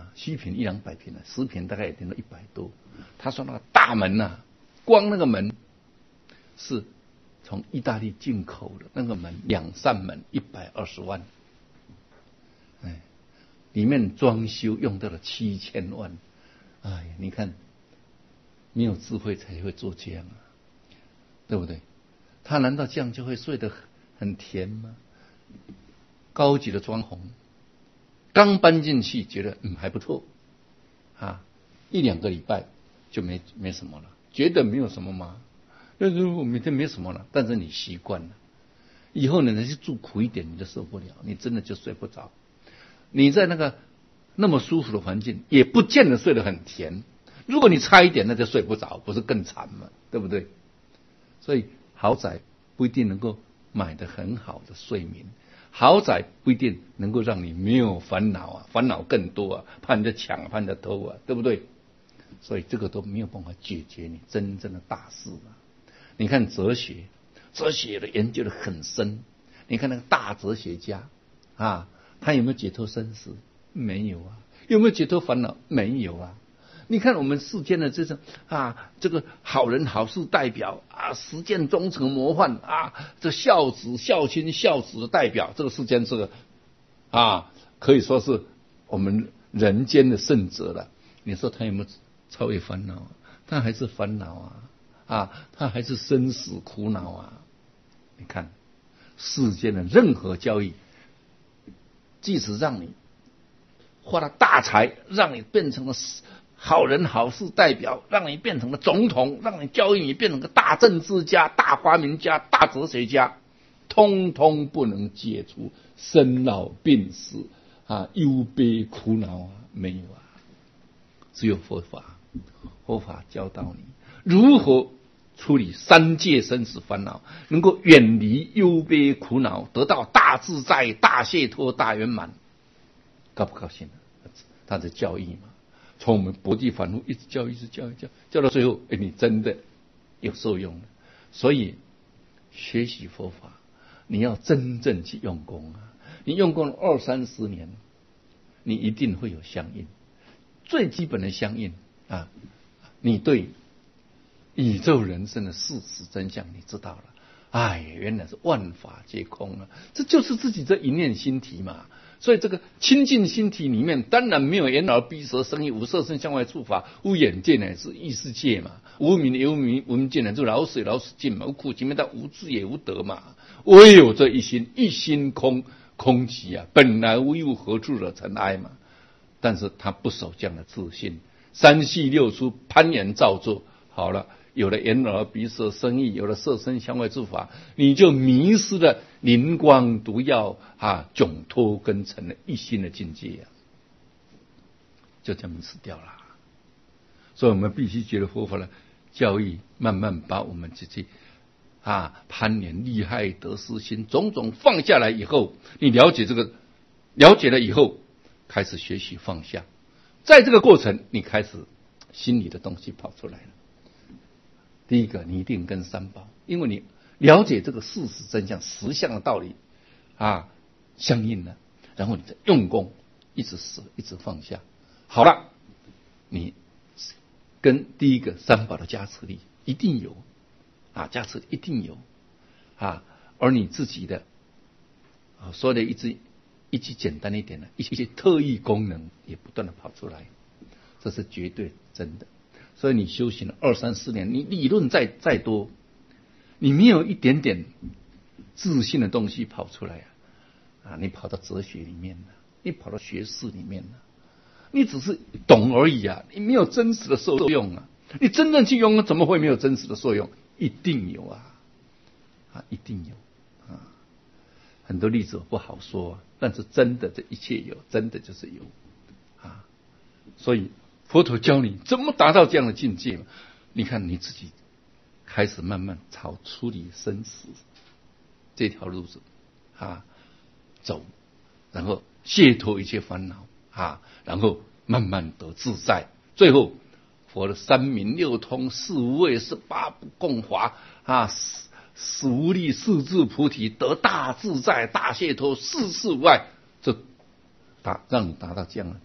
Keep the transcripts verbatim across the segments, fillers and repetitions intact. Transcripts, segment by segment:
虚坪一两百坪了，十坪大概也顶到一百多。他说那个大门呐、啊，光那个门是从意大利进口的，那个门两扇门一百二十万，哎，里面装修用到了七千万，哎，你看，没有智慧才会做这样啊，对不对？他难道这样就会睡得很甜吗？高级的装潢，刚搬进去觉得嗯还不错，啊，一两个礼拜就没没什么了，觉得没有什么嘛。但是我每天没什么了，但是你习惯了，以后你能去住苦一点，你就受不了，你真的就睡不着。你在那个那么舒服的环境，也不见得睡得很甜。如果你差一点，那就睡不着，不是更惨吗？对不对？所以豪宅不一定能够买得很好的睡眠，豪宅不一定能够让你没有烦恼啊，烦恼更多啊，怕人家抢，怕人家偷啊，对不对？所以这个都没有办法解决你真正的大事啊。你看哲学，哲学的研究的很深。你看那个大哲学家啊，他有没有解脱生死？没有啊。有没有解脱烦恼？没有啊。你看我们世间的这种啊，这个好人好事代表啊，实践忠诚模范啊，这孝子孝亲孝子的代表，这个世间这个啊，可以说是我们人间的圣者了。你说他有没有超越烦恼？他还是烦恼啊。啊，他还是生死苦恼啊！你看，世间的任何交易，即使让你发了大财，让你变成了好人好事代表，让你变成了总统，让你交易你变成个大政治家、大发明家、大哲学家，通通不能解除生老病死啊、忧悲苦恼啊，没有啊！只有佛法，佛法教导你如何处理三界生死烦恼，能够远离忧悲苦恼，得到大自在、大解脱、大圆满，高不高兴？他的教义嘛，从我们薄地反复一直教，一直教，一直教，教到最后，哎，你真的有受用了。所以学习佛法，你要真正去用功啊！你用功了二三十年，你一定会有相应。最基本的相应啊，你对宇宙人生的事实真相你知道了，哎，原来是万法皆空啊！这就是自己的一念心体嘛。所以这个清净心体里面，当然没有眼耳鼻舌身意无色声香味触法，无眼界乃至异世界嘛，无名也无名，无名界乃至老死也老死尽嘛，无苦集灭道，无智也无得嘛。唯有这一心，一心空，空寂啊，本来无一物，何处惹尘埃嘛。但是他不守这样的自信，三系六出攀岩造作，好了。有了眼耳鼻舌身意，有了色声香味触法，你就迷失了灵光毒药啊，窘脱根成了一心的境界啊，就这么死掉了。所以我们必须觉得佛法的教义，慢慢把我们自己啊攀岩利害得失心种种放下来以后，你了解这个，了解了以后，开始学习放下，在这个过程，你开始心里的东西跑出来了。第一个，你一定跟三宝，因为你了解这个事实真相、实相的道理啊，相应了。然后你再用功，一直舍，一直放下。好了，你跟第一个三宝的加持力一定有啊，加持一定有啊，而你自己的啊，说的一句一句简单一点的，一些特异功能也不断的跑出来，这是绝对真的。所以你修行了二三十年，你理论再再多，你没有一点点自信的东西跑出来啊！啊，你跑到哲学里面了，你跑到学士里面了，你只是懂而已啊！你没有真实的受用啊！你真正去用，怎么会没有真实的受用？一定有啊！啊，一定有啊！很多例子我不好说啊，但是真的这一切有，真的就是有啊！所以。佛陀教你怎么达到这样的境界，你看你自己开始慢慢朝处理生死这条路子啊走，然后解脱一切烦恼啊，然后慢慢得自在。最后，佛的三明六通、四无畏、十八不共华啊，十无力、四智菩提，得大自在、大解脱，事事无碍，这达让你达到这样的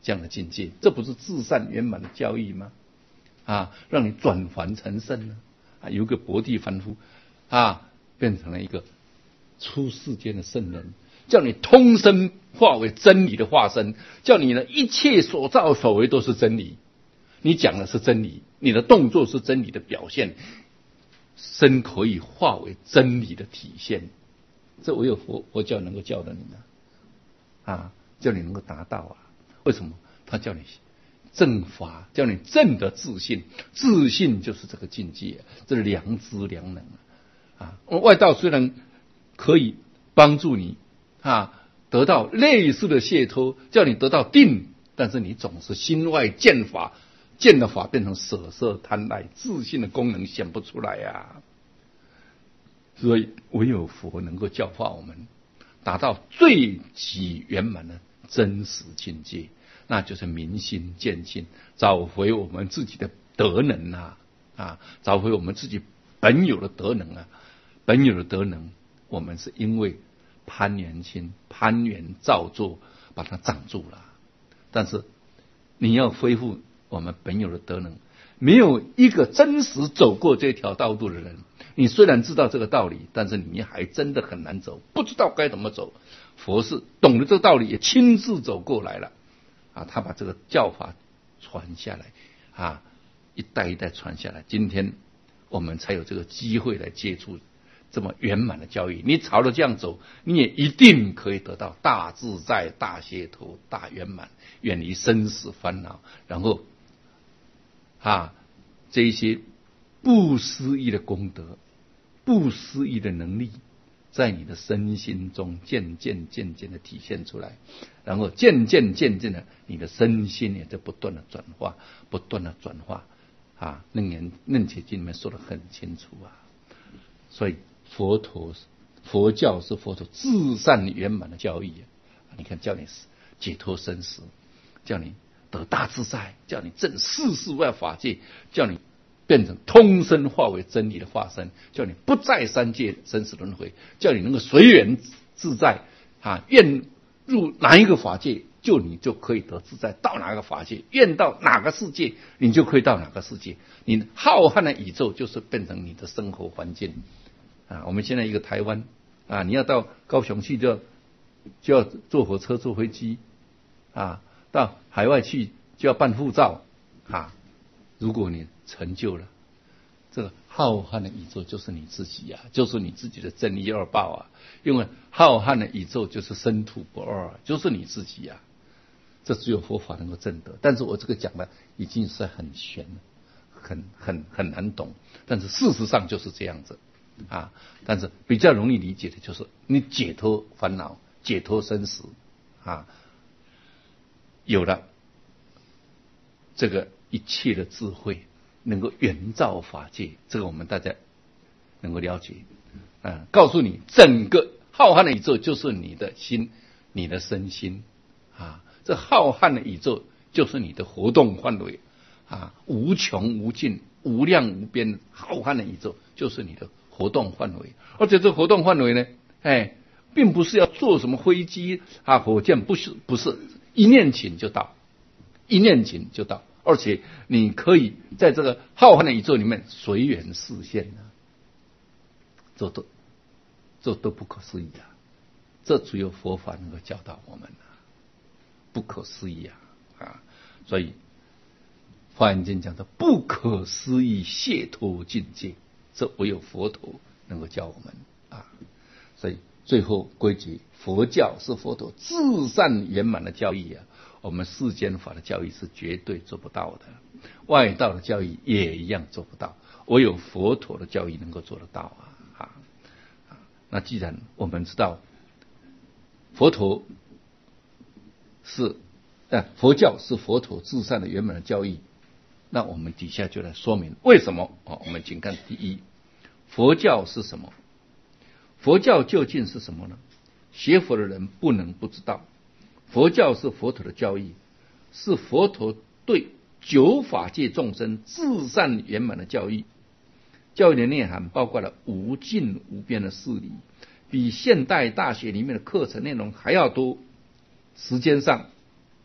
这样的境界，这不是至善圆满的教义吗？啊，让你转凡成圣呢？啊，有个薄地凡夫啊，变成了一个出世间的圣人，叫你通身化为真理的化身，叫你呢一切所造所为都是真理，你讲的是真理，你的动作是真理的表现，身可以化为真理的体现，这唯有佛佛教能够教的你呢，啊，叫你能够达到啊。为什么？他叫你正法，叫你正的自信，自信就是这个境界，这是良知良能啊。外道虽然可以帮助你啊得到类似的解脱，叫你得到定，但是你总是心外见法，见的法变成舍色贪爱，自信的功能显不出来啊。所以唯有佛能够教化我们，达到最极圆满的真实境界，那就是明心见性，找回我们自己的德能啊啊，找回我们自己本有的德能啊，本有的德能，我们是因为攀缘心、攀缘造作把它障住了。但是你要恢复我们本有的德能，没有一个真实走过这条道路的人，你虽然知道这个道理，但是你还真的很难走，不知道该怎么走。佛是懂得这个道理，也亲自走过来了啊，他把这个教法传下来啊，一代一代传下来，今天我们才有这个机会来接触这么圆满的教义。你朝着这样走，你也一定可以得到大自在、大解脱、大圆满，远离生死烦恼，然后啊这一些不思议的功德、不思议的能力，在你的身心中渐渐渐渐的体现出来，然后渐渐渐渐的，你的身心也在不断的转化，不断的转化啊。楞严楞伽经里面说得很清楚啊。所以佛陀佛教是佛陀至善圆满的教义啊。你看，叫你解脱生死，叫你得大自在，叫你证世事外法界，叫你变成通身化为真理的化身，叫你不在三界生死轮回，叫你能够随缘自在啊，愿入哪一个法界，就你就可以得自在，到哪个法界，愿到哪个世界，你就可以到哪个世界。你浩瀚的宇宙就是变成你的生活环境啊。我们现在一个台湾啊，你要到高雄去就要就要坐火车坐飞机啊，到海外去就要办护照啊。如果你成就了这个浩瀚的宇宙，就是你自己啊，就是你自己的正一二报啊。因为浩瀚的宇宙就是生土不二，就是你自己啊。这只有佛法能够证得。但是我这个讲的已经是很玄了，很很很难懂，但是事实上就是这样子啊。但是比较容易理解的就是你解脱烦恼，解脱生死啊，有了这个一切的智慧，能够圆照法界，这个我们大家能够了解啊。告诉你，整个浩瀚的宇宙就是你的心，你的身心啊。这浩瀚的宇宙就是你的活动范围啊，无穷无尽、无量无边，浩瀚的宇宙就是你的活动范围。而且这活动范围呢，哎，并不是要坐什么飞机啊、火箭，不是，不是一念情就到，一念情就到。而且你可以在这个浩瀚的宇宙里面随缘示现啊，这都这都不可思议啊！这只有佛法能够教导我们啊，不可思议啊啊！所以《华严经》讲的不可思议解脱境界，这唯有佛陀能够教我们啊！所以最后归结，佛教是佛陀至善圆满的教义啊。我们世间法的教义是绝对做不到的，外道的教义也一样做不到，唯有佛陀的教义能够做得到啊！啊，那既然我们知道佛陀是呃佛教是佛陀至善的圆满的教义，那我们底下就来说明为什么啊？我们请看第一，佛教是什么？佛教究竟是什么呢？学佛的人不能不知道。佛教是佛陀的教义，是佛陀对九法界众生至善圆满的教义。教义的内涵包括了无尽无边的事理，比现代大学里面的课程内容还要多。时间上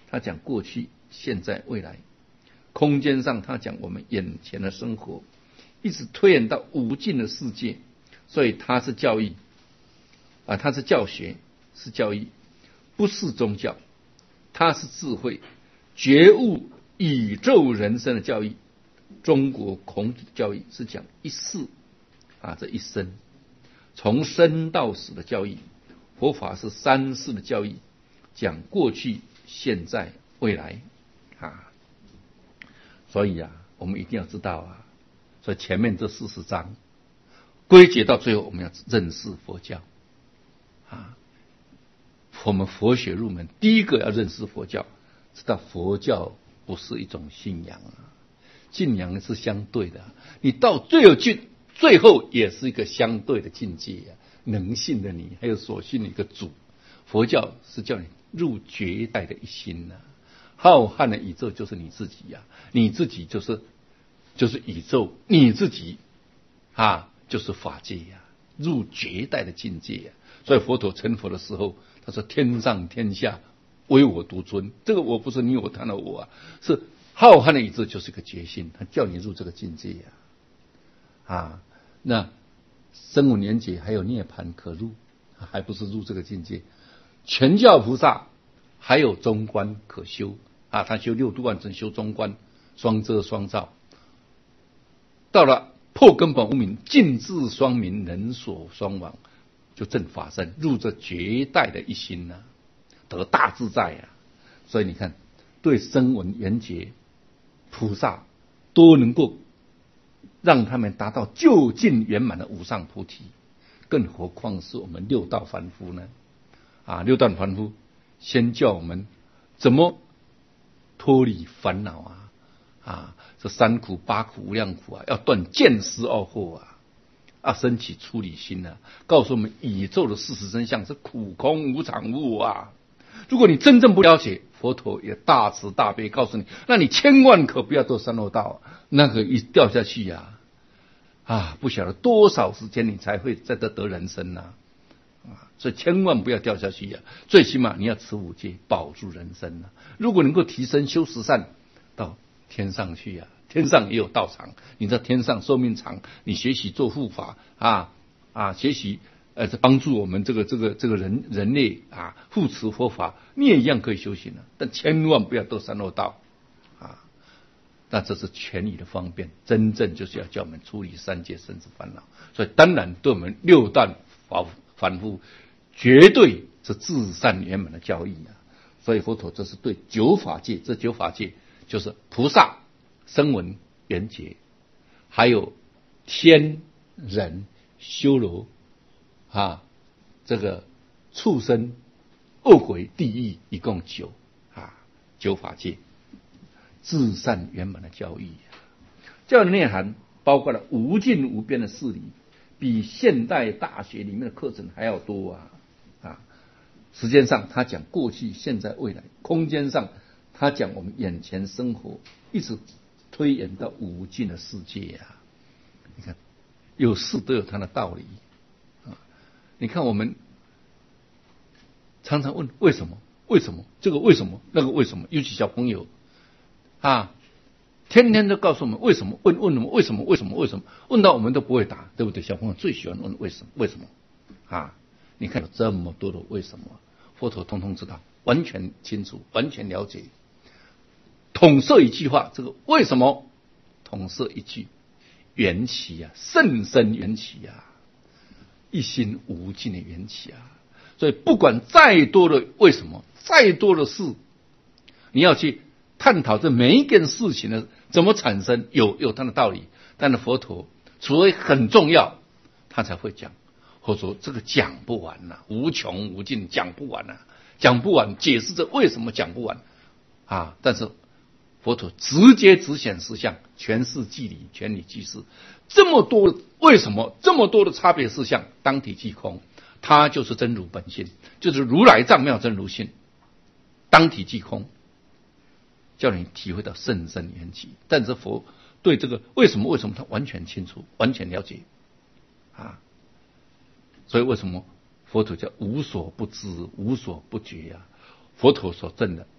他讲过去、现在、未来；空间上，他讲我们眼前的生活，一直推演到无尽的世界。所以它是教义啊，它是教学，是教义，不是宗教，它是智慧、觉悟、宇宙人生的教义。中国孔子的教义是讲一世啊，这一生从生到死的教义。佛法是三世的教义，讲过去、现在、未来啊。所以啊，我们一定要知道啊，所以前面这四十章归结到最后，我们要认识佛教啊。我们佛学入门，第一个要认识佛教，知道佛教不是一种信仰啊，信仰是相对的，你到最后去，最后也是一个相对的境界啊。能信的你，还有所信的一个主。佛教是叫你入绝代的一心啊，浩瀚的宇宙就是你自己呀、啊，你自己就是就是宇宙，你自己啊就是法界呀、啊，入绝代的境界呀、啊。所以佛陀成佛的时候，他说天上天下唯我独尊，这个我不是你我他的我啊，是浩瀚的宇宙就是个觉性，他叫你入这个境界呀、啊。啊，那声闻缘觉还有涅槃可入，还不是入这个境界。全教菩萨还有中观可修啊，他修六度万乘，修中观，双遮双照。到了破根本无明，尽智双明，人所双亡，就证法身，入这绝代的一心呐、啊，得大自在啊。所以你看，对声闻缘觉菩萨都能够让他们达到究竟圆满的无上菩提，更何况是我们六道凡夫呢？啊，六道凡夫先教我们怎么脱离烦恼啊！啊，这三苦八苦无量苦啊，要断见思二惑啊，啊，升起出离心啊，告诉我们宇宙的事实真相是苦空无常物啊！如果你真正不了解，佛陀也大慈大悲告诉你，那你千万可不要堕三恶道，那个一掉下去呀、啊，啊，不晓得多少时间你才会再得得人生呐、啊，啊，所以千万不要掉下去呀、啊！最起码你要持五戒，保住人生啊！如果能够提升修十善，到天上去呀、啊，天上也有道场，你在天上寿命长，你学习做护法啊啊，学习。呃，帮助我们这个这个这个人人类啊，护持佛法，你也一样可以修行的、啊，但千万不要堕三恶道啊！那这是权宜的方便，真正就是要叫我们处理三界生死烦恼。所以当然对我们六道凡夫，绝对是至善圆满的教义啊！所以佛陀这是对九法界，这九法界就是菩萨、声闻、缘觉，还有天人、修罗。啊，这个畜生、恶鬼、地狱，一共九啊，九法界，至善圆满的教义。教育内涵包括了无尽无边的事理，比现代大学里面的课程还要多啊啊！时间上，他讲过去、现在、未来；空间上，他讲我们眼前生活，一直推演到无尽的世界啊！你看，有事都有它的道理。你看，我们常常问为什么？为什么？这个为什么？那个为什么？尤其小朋友啊，天天都告诉我们为什么？问问我们为什么？为什么？为什么？问到我们都不会答，对不对？小朋友最喜欢问为什么？为什么？啊！你看有这么多的为什么，佛陀通通知道，完全清楚，完全了解。统摄一句话，这个为什么？统摄一句缘起啊，甚深缘起啊。一心无尽的缘起啊，所以不管再多的为什么，再多的事，你要去探讨这每一件事情的怎么产生，有有它的道理。但是佛陀除非很重要，他才会讲，或者说这个讲不完呐、啊，无穷无尽，讲不完呐、啊，讲不完，解释这为什么讲不完啊？但是佛陀直接直显实相，全是即理，全理即事。这么多为什么？这么多的差别事项，当体即空，它就是真如本性，就是如来藏妙真如性，当体即空，叫你体会到甚深缘起。但是佛对这个为什么？为什么他完全清楚，完全了解啊！所以为什么佛陀叫无所不知、无所不觉啊？佛陀所证的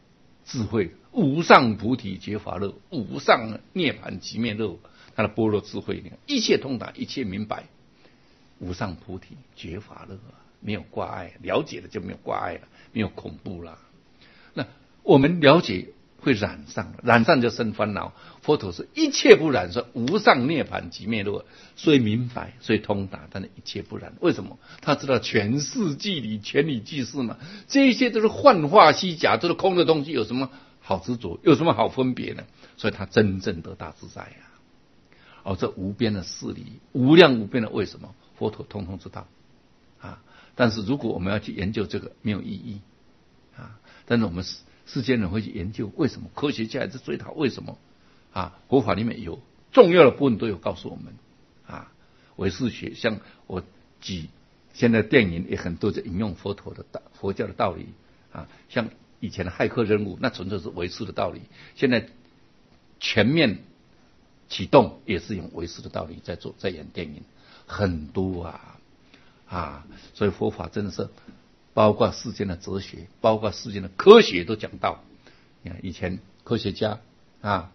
智慧，无上菩提觉法乐，无上涅槃极灭乐。他的般若智慧，一切通达，一切明白，无上菩提觉法乐，没有挂碍，了解了就没有挂碍了，没有恐怖了。那我们了解会染上，染上就生烦恼。佛陀是一切不染，说无上涅槃极灭乐，虽明白，虽通达，但是一切不染。为什么？他知道全世界里全理具事嘛，这些都是幻化虚假，都是空的东西，有什么好执着？有什么好分别呢？所以他真正得大自在呀、啊。哦，这无边的事理，无量无边的为什么，佛陀通通知道啊。但是如果我们要去研究这个，没有意义啊。但是我们世世间人会去研究为什么，科学家还是追讨为什么啊。佛法里面有重要的部分都有告诉我们啊。唯识学，像我举现在电影也很多在引用佛陀的道佛教的道理啊，像以前的骇客任务，那纯粹是唯识的道理，现在全面启动也是用唯识的道理在做，在演电影，很多啊啊，所以佛法真的是包括世间的哲学，包括世间的科学都讲到。你看以前科学家啊，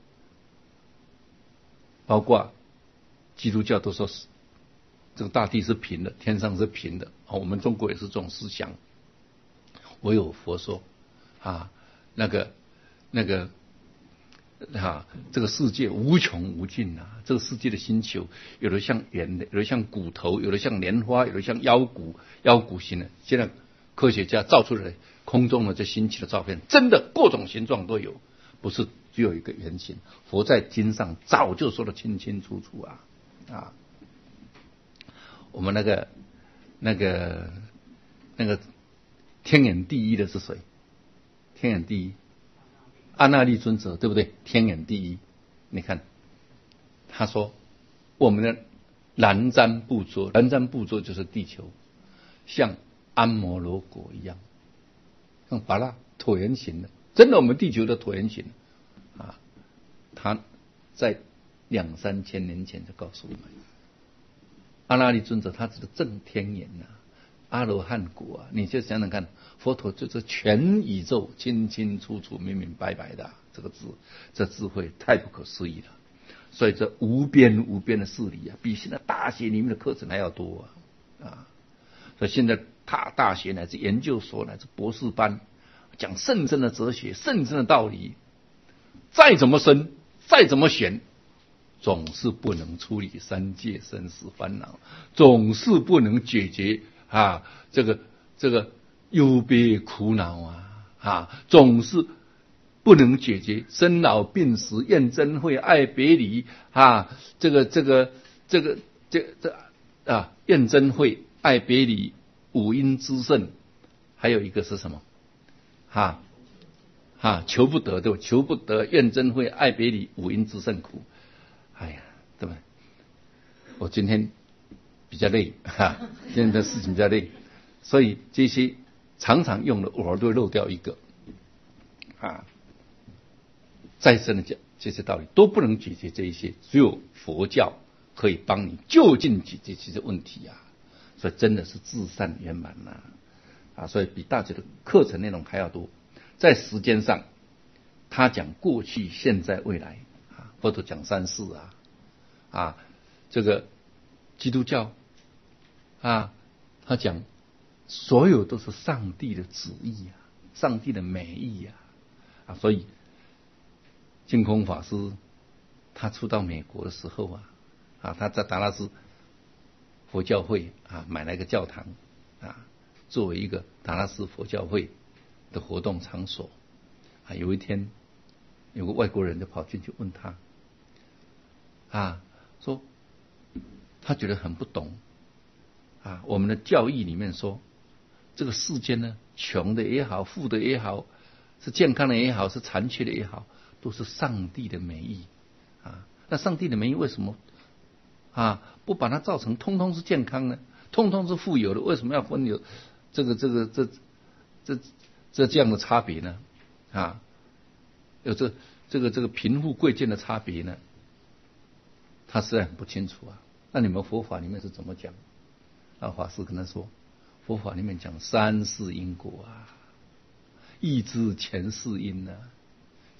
包括基督教都说是这个大地是平的，天上是平的，我们中国也是这种思想。唯有佛说啊，那个那个。啊，这个世界无穷无尽啊！这个世界的星球，有的像圆的，有的像骨头，有的像莲花，有的像腰骨，腰骨形的。现在科学家造出来空中的这星球的照片，真的各种形状都有，不是只有一个圆形。佛在经上早就说得清清楚楚啊啊！我们那个那个那个天眼第一的是谁？天眼第一。阿那律尊者对不对？天眼第一，你看他说我们的南瞻部洲，南瞻部洲就是地球，像安摩罗果一样，像巴拉椭圆形的，真的我们地球的椭圆形啊。他在两三千年前就告诉我们，阿那律尊者他指的正天眼呐、啊。阿罗汉果啊，你就想想看，佛陀就是全宇宙清清楚楚、明明白白的、啊、这个智，这智慧太不可思议了。所以这无边无边的事理啊，比现在大学里面的课程还要多啊啊！所以现在大大学乃至研究所乃至博士班，讲甚深的哲学、甚深的道理，再怎么深、再怎么玄，总是不能处理三界生死烦恼，总是不能解决。啊，这个这个忧悲苦恼啊，啊，总是不能解决生老病死、怨憎会、爱别离啊，这个这个这个这这啊，怨憎会、爱别离、五阴之盛，还有一个是什么？哈啊，求不得对吧？求不得、怨憎会、爱别离、五阴之盛苦。哎呀，对吧？我今天。比较累哈，现在的事情比较累，所以这些常常用的偶尔都会漏掉一个啊。再深的讲，这些道理都不能解决这一些，只有佛教可以帮你就近解决这些问题啊。所以真的是至善圆满呐啊！所以比大学的课程内容还要多。在时间上，他讲过去、现在、未来啊，或者讲三世啊啊，这个基督教。啊，他讲所有都是上帝的旨意啊，上帝的美意啊，啊，所以净空法师他初到美国的时候啊，啊，他在达拉斯佛教会啊买了一个教堂啊，作为一个达拉斯佛教会的活动场所啊。有一天，有个外国人就跑进去问他啊，说他觉得很不懂。啊，我们的教义里面说，这个世间呢，穷的也好，富的也好，是健康的也好，是残缺的也好，都是上帝的美意啊。那上帝的美意为什么啊不把它造成通通是健康呢？通通是富有的，为什么要分有这个这个这这这这样的差别呢？啊，有这这个这个贫富贵贱的差别呢？他实在很不清楚啊。那你们佛法里面是怎么讲？啊，法师跟他说，佛法里面讲三世因果啊，亦知前世因啊，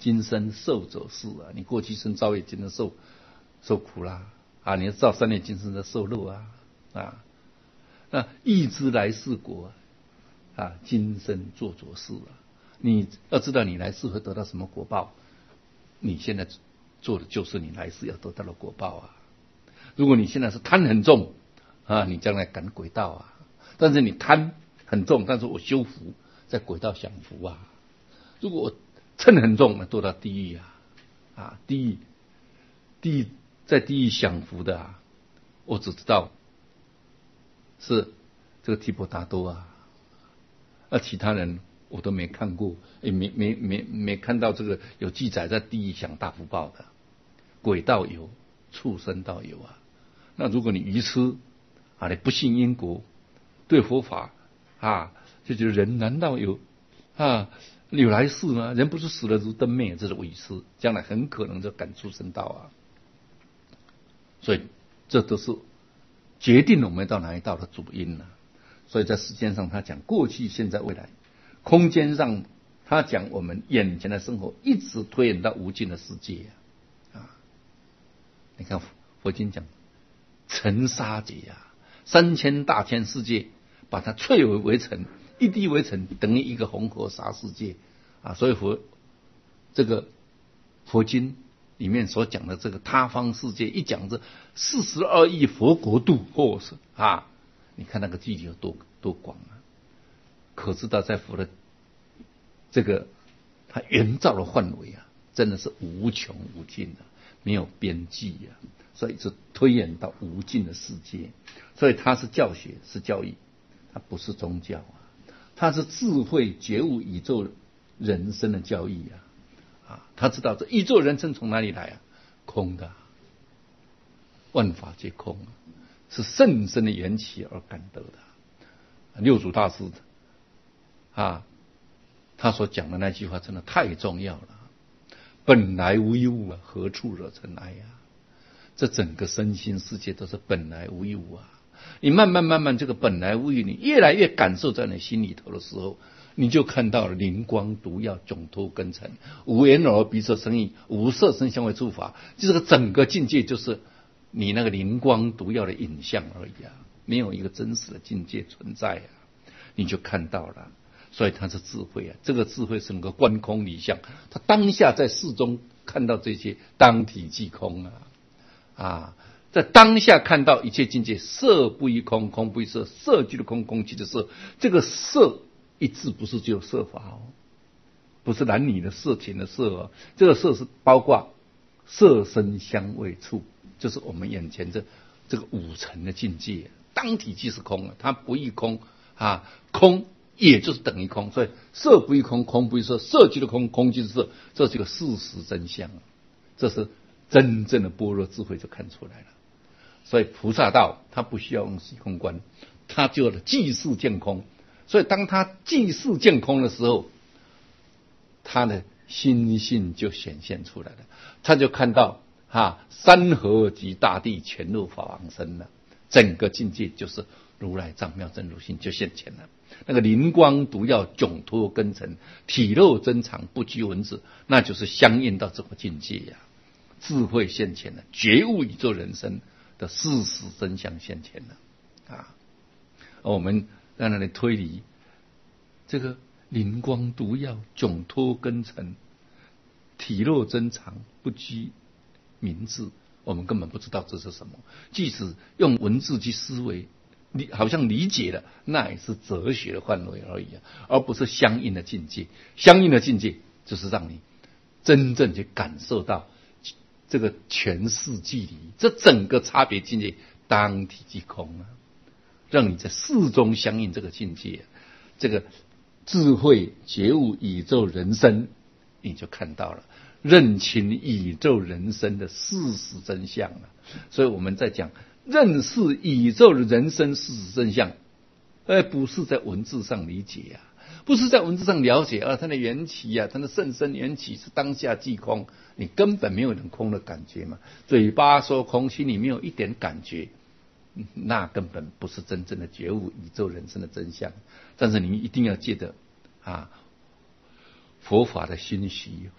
今生受者是啊，你过去生造业，今生受受苦啦啊，你要造三业，今生在受乐啊啊。那欲知来世果啊，今生做着事啊。你要知道你来世会得到什么果报，你现在做的就是你来世要得到的果报啊。如果你现在是贪很重啊，你将来赶轨道啊。但是你贪很重，但是我修福，在轨道享福啊。如果我嗔很重，那堕到地狱啊啊，地狱地狱在地狱享福的啊，我只知道是这个提婆达多啊，那其他人我都没看过，也没没没没看到这个有记载在地狱享大福报的。轨道有，畜生道有啊。那如果你愚痴啊，你不信因果，对佛法啊，就觉得人难道有啊有来世吗？人不是死了如灯灭，这是愚痴，将来很可能就赶畜生道啊。所以这都是决定了我们到哪一道的主因啊。所以在时间上，他讲过去、现在、未来；空间上，他讲我们眼前的生活，一直推演到无尽的世界啊。啊你看佛经讲尘沙劫啊，三千大千世界，把它淬为为尘，一滴为尘，等于一个红河沙世界啊。所以佛这个佛经里面所讲的这个他方世界，一讲这四十二亿佛国度，或是啊，你看那个距离有多多广啊！可知道在佛的这个他圆照的范围啊，真的是无穷无尽的、啊，没有边际啊！所以是推演到无尽的世界。所以它是教学，是教育，它不是宗教啊，它是智慧觉悟宇宙人生的教育啊！啊，他知道这宇宙人生从哪里来啊？空的、啊，万法皆空啊，是甚深的缘起而感得的。六祖大师啊，他所讲的那句话真的太重要了。本来无一物啊，何处惹尘埃啊？这整个身心世界都是本来无一物啊。你慢慢慢慢这个本来无一物，你越来越感受在你心里头的时候，你就看到了灵光毒药迥脱根尘，无眼耳鼻舌身意，无色声香味触法，这个整个境界就是你那个灵光毒药的影像而已啊，没有一个真实的境界存在啊，你就看到了。所以它是智慧啊，这个智慧是能够观空离相，他当下在世中看到这些当体即空啊啊，在当下看到一切境界，色不异空，空不异色，色即是空，空即是色。这个色一字不是只有色法哦，不是男女的色情的色哦，这个色是包括色声香味触，就是我们眼前这这个五尘的境界，当体即是空啊，它不异空啊，空也就是等于空，所以色不异空，空不异色，色即是空，空即是色，这是一个事实真相，这是真正的般若智慧就看出来了。所以菩萨道他不需要用虚空观，他就即事见空。所以当他即事见空的时候，他的心性就显现出来了，他就看到哈山河及大地全入法王身了，整个境界就是如来藏妙真如性就现前了。那个灵光毒药迥脱根尘，体肉真常不拘文字，那就是相应到这个境界呀、啊。智慧现前了，觉悟宇宙人生的事实真相现前了啊！我们在那里推理这个灵光毒药迥脱根尘，体肉真常不拘名字，我们根本不知道这是什么。即使用文字去思维，你好像理解了，那也是哲学的范围而已啊，而不是相应的境界。相应的境界就是让你真正去感受到这个全视距离，这整个差别境界当体即空啊，让你在事中相应这个境界，这个智慧觉悟宇宙人生，你就看到了，认清宇宙人生的事实真相了。所以我们在讲认识宇宙的人生事实真相，而不是在文字上理解啊，不是在文字上了解啊，它的缘起啊，它的甚深缘起是当下即空，你根本没有人空的感觉嘛。嘴巴说空，心里没有一点感觉，那根本不是真正的觉悟宇宙人生的真相。但是你一定要记得啊，佛法的熏习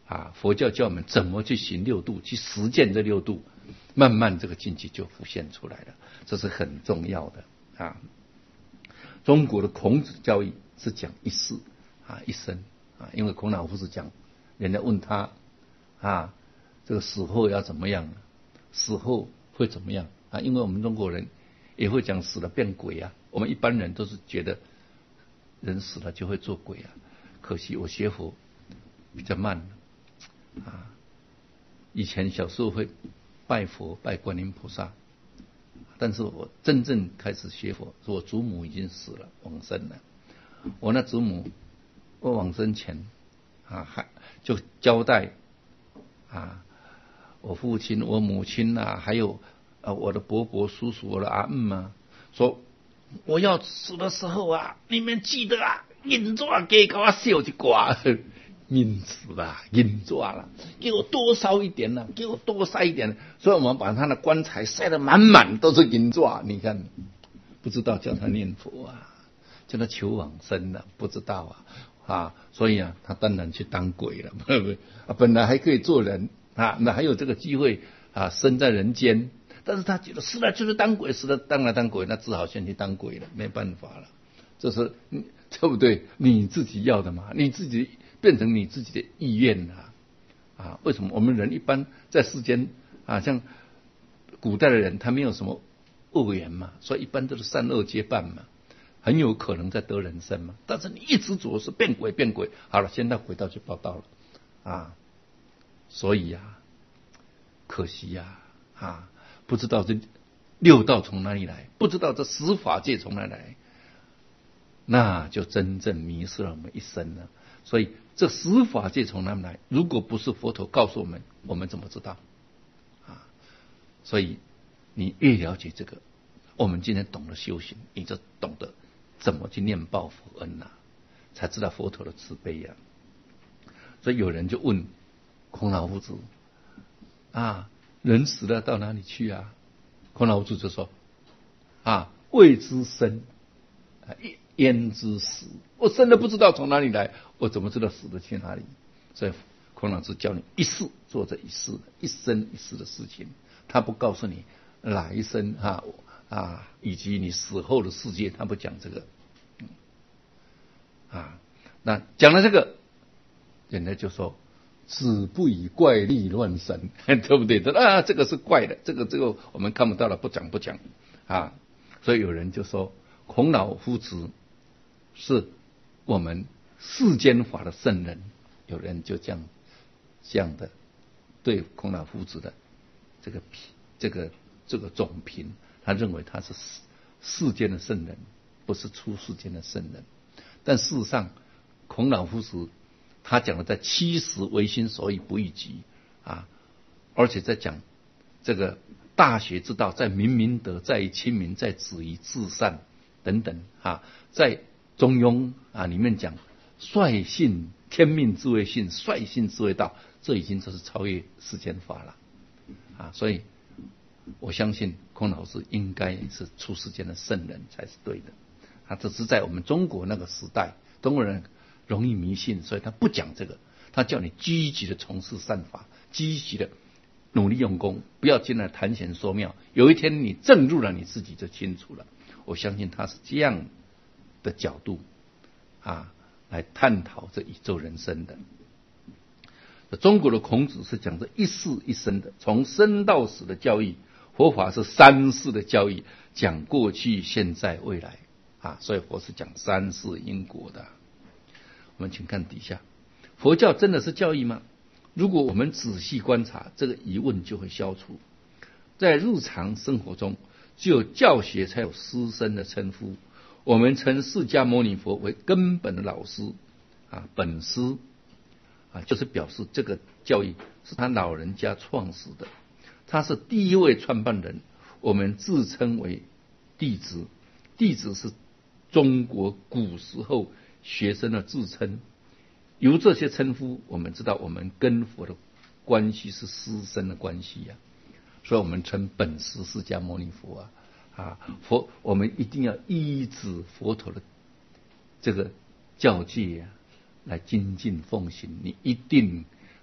啊，佛教教我们怎么去行六度，去实践这六度，慢慢这个境界就浮现出来了，这是很重要的啊。中国的孔子教义是讲一世啊一生啊，因为孔老夫子讲，人家问他啊，这个死后要怎么样？死后会怎么样啊？因为我们中国人也会讲死了变鬼啊，我们一般人都是觉得人死了就会做鬼啊。可惜我学佛比较慢啊，以前小时候会拜佛拜观音菩萨，但是我真正开始学佛，我祖母已经死了往生了。我那祖母我往生前啊，还就交代啊，我父亲、我母亲啊，还有啊我的伯伯、叔叔、我的阿姆啊，说我要死的时候啊，你们记得啊，银纸给给我烧一挂，银纸啦，银纸啦，给我多烧一点啦，给我多塞一点。所以我们把他的棺材塞得满满都是银纸，你看，不知道叫他念佛啊，叫他求往生啊，不知道啊。啊，所以啊，他当然去当鬼了，啊，本来还可以做人啊，那还有这个机会啊，生在人间，但是他觉得死了就是当鬼，死了当然当鬼，那只好先去当鬼了，没办法了，这是对不对？你自己要的嘛，你自己变成你自己的意愿了啊？为什么我们人一般在世间啊，像古代的人，他没有什么恶缘嘛，所以一般都是善恶皆办嘛。很有可能在得人生嘛，但是你一直做是变鬼变鬼，好了，现在回到去报道了啊，所以呀、啊，可惜呀 啊, 啊，不知道这六道从哪里来，不知道这十法界从哪里来，那就真正迷失了我们一生了。所以这十法界从哪里来？如果不是佛陀告诉我们，我们怎么知道啊？所以你越了解这个，我们今天懂得修行，你就懂得怎么去念报佛恩啊，才知道佛陀的慈悲啊。所以有人就问孔老夫子啊，人死了到哪里去啊？孔老夫子就说啊，未知生，焉知死？我生了不知道从哪里来，我怎么知道死的去哪里？所以孔老夫子教你一世做这一世一生一世的事情，他不告诉你来生啊。啊，以及你死后的世界，他不讲这个，嗯、啊，那讲了这个，人家就说子不以怪力乱神，对不对？啊，这个是怪的，这个这个我们看不到了，不讲不讲啊。所以有人就说孔老夫子是我们世间法的圣人，有人就这样这样的对孔老夫子的这个这个这个总评。他认为他是世间的圣人，不是出世间的圣人。但事实上，孔老夫子他讲的在七十唯心所以不逾矩啊，而且在讲这个大学之道，在明明德，在于亲民，在止于至善等等啊，在中庸啊里面讲率性天命之谓性，率性之谓道，这已经就是超越世间法了啊，所以。我相信孔老师应该是出世间的圣人才是对的，他只是在我们中国那个时代，中国人容易迷信，所以他不讲这个，他叫你积极的从事善法，积极的努力用功，不要进来谈玄说妙。有一天你证入了，你自己就清楚了。我相信他是这样的角度啊来探讨这宇宙人生的。中国的孔子是讲这一世一生的，从生到死的教义。佛法是三世的教义，讲过去、现在、未来啊，所以佛是讲三世因果的。我们请看底下，佛教真的是教义吗？如果我们仔细观察，这个疑问就会消除。在日常生活中，只有教学才有师生的称呼。我们称释迦牟尼佛为根本的老师啊，本师啊，就是表示这个教义是他老人家创始的。他是第一位创办人，我们自称为弟子。弟子是中国古时候学生的自称。由这些称呼，我们知道我们跟佛的关系是师生的关系呀、啊，所以我们称本师释迦牟尼佛啊啊佛，我们一定要依止佛陀的这个教诫呀、啊，来精进奉行，你一定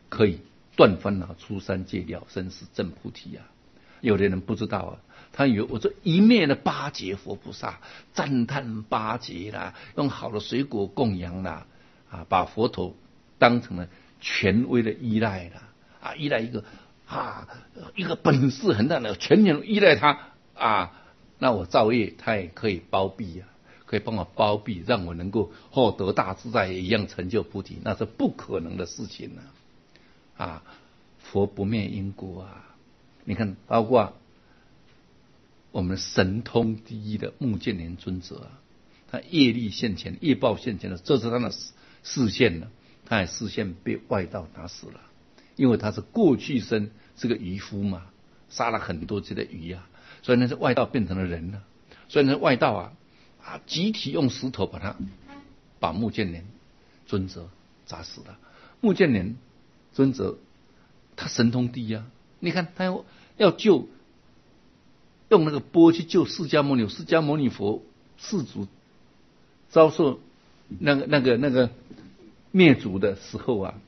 可以断烦恼、出三界、了生死、证菩提啊。有的人不知道啊，他以为我这一面的八劫佛菩萨赞叹八劫啦，用好的水果供养啦，啊，把佛陀当成了权威的依赖啦，啊，依赖一个啊一个本事很大的，全人依赖他啊，那我造业他也可以包庇啊，可以帮我包庇，让我能够获得大自在也一样成就菩提，那是不可能的事情啊！啊，佛不灭因果啊！你看，包括我们神通第一的目犍连尊者啊，他业力现前、业报现前的，这是他的视线了，他的视线被外道打死了，因为他是过去生是个渔夫嘛，杀了很多只的鱼啊，所以那是外道变成了人了，所以那外道啊啊集体用石头把他把目犍连尊者砸死了。目犍连尊者他神通第一啊，你看他要要救。用那个钵去救释迦牟尼，释迦牟尼佛世祖遭受那个那个那个灭族的时候啊，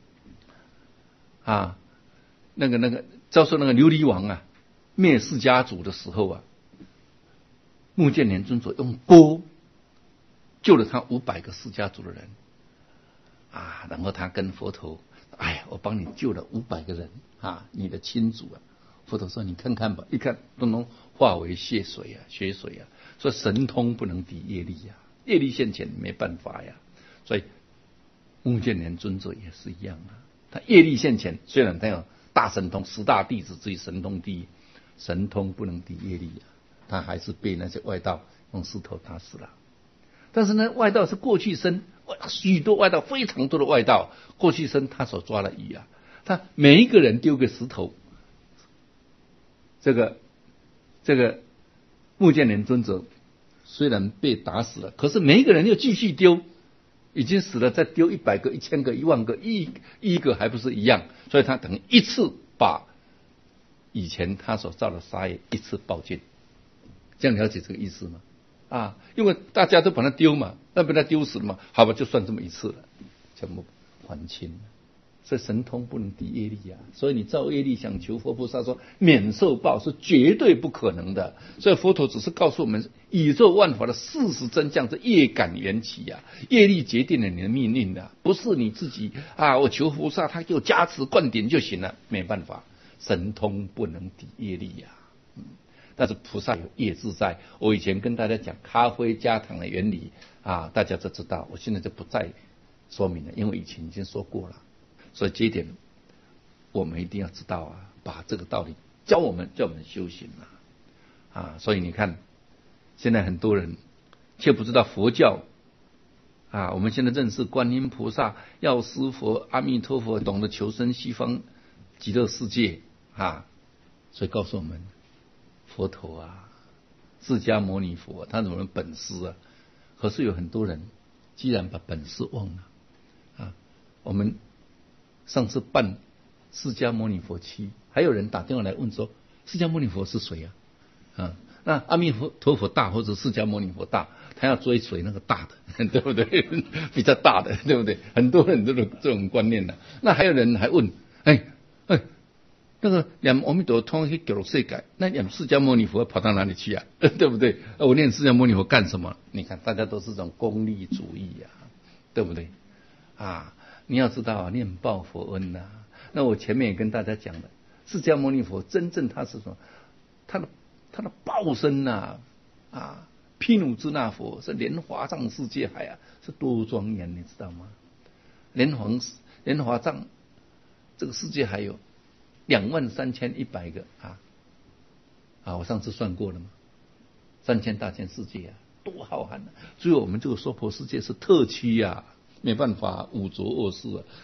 啊，那个那个遭受那个琉璃王啊灭释迦族的时候啊，目犍连尊者用钵救了他五百个释迦族的人啊，然后他跟佛陀，哎呀，我帮你救了五百个人啊，你的亲族啊。佛陀说：“你看看吧，一看都能化为血水啊，血水啊。所以神通不能抵业力啊，业力现前没办法呀。所以目犍连尊者也是一样啊，他业力现前，虽然他有大神通，十大弟子之一神通第一，神通不能抵业力啊，他还是被那些外道用石头打死了。但是呢，外道是过去生，许多外道，非常多的外道，过去生他所抓的鱼啊，他每一个人丢个石头。”这个这个目犍连尊者虽然被打死了，可是每一个人又继续丢，已经死了，再丢一百个、一千个、一万个、一一个还不是一样？所以他等于一次把以前他所造的杀业一次报尽，这样了解这个意思吗？啊，因为大家都把它丢嘛，那被他丢死了嘛，好吧，就算这么一次了，全部还清了。所以神通不能抵业力啊，所以你造业力想求佛菩萨说免受报是绝对不可能的。所以佛陀只是告诉我们宇宙万法的事实真相是业感缘起啊，业力决定了你的命运的、啊，不是你自己啊。我求菩萨他给我加持灌顶就行了，没办法，神通不能抵业力呀、啊嗯。但是菩萨有业自在，我以前跟大家讲咖啡加糖的原理啊，大家都知道，我现在就不再说明了，因为以前已经说过了。所以这一点我们一定要知道啊，把这个道理教我们，教我们修行啊啊！所以你看，现在很多人却不知道佛教啊。我们现在认识观音菩萨、药师佛、阿弥陀佛，懂得求生西方极乐世界啊，所以告诉我们，佛陀啊，释迦牟尼佛、啊、他有了本事啊。可是有很多人既然把本事忘了啊，我们。上次办释迦牟尼佛期，还有人打电话来问说：“释迦牟尼佛是谁啊？”啊，那阿弥陀佛大或者释迦牟尼佛大，他要追随那个大的，对不对？比较大的，对不对？很多人都有这种观念的、啊。那还有人还问：“哎哎，那个念阿弥陀通去九世界，那念释迦牟尼佛跑到哪里去啊？对不对？我念释迦牟尼佛干什么？你看，大家都是这种功利主义呀、啊，对不对？啊。”你要知道啊，念报佛恩呐、啊。那我前面也跟大家讲了，释迦牟尼佛真正他是什么？他的他的报身呐、啊，啊，毗卢遮那佛是莲华藏世界海啊，是多庄严，你知道吗？莲华莲华藏这个世界还有两万三千一百个啊啊！我上次算过了嘛，三千大千世界啊，多浩瀚啊！所以我们这个娑婆世界是特区呀、啊。没办法，五浊恶世啊，